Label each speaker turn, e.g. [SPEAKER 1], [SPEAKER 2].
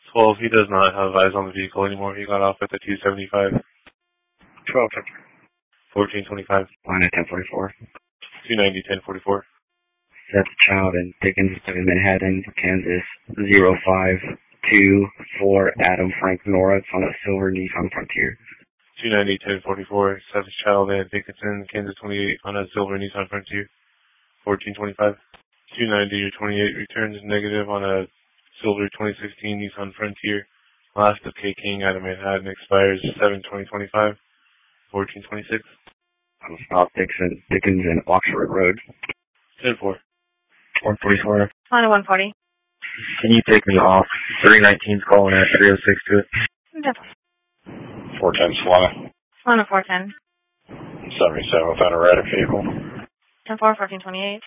[SPEAKER 1] 12, he does not have eyes on the vehicle anymore. He got off at the 275.
[SPEAKER 2] 12.
[SPEAKER 1] 1425.
[SPEAKER 2] Line at 1044.
[SPEAKER 1] 290, 1044.
[SPEAKER 2] That's a child in Dickens, Manhattan, Kansas, 0524 Adam Frank Nora. It's on a silver Nissan Frontier.
[SPEAKER 1] 290, 1044. That's a child in Dickinson, Kansas 28 on a silver Nissan Frontier. 1425. 290 or 28 returns negative on a silver 2016 Nissan Frontier. Last of K. King out of Manhattan expires 7/2025. 1426.
[SPEAKER 2] I'm South Dickens and Oxford Road.
[SPEAKER 1] 10-4.
[SPEAKER 3] 144.
[SPEAKER 4] On a 140.
[SPEAKER 3] Can you take me off? 319's calling at 306 to it.
[SPEAKER 5] 410 Solana.
[SPEAKER 4] On a 410.
[SPEAKER 5] 77 without a erratic vehicle.
[SPEAKER 4] 10-4, 1428.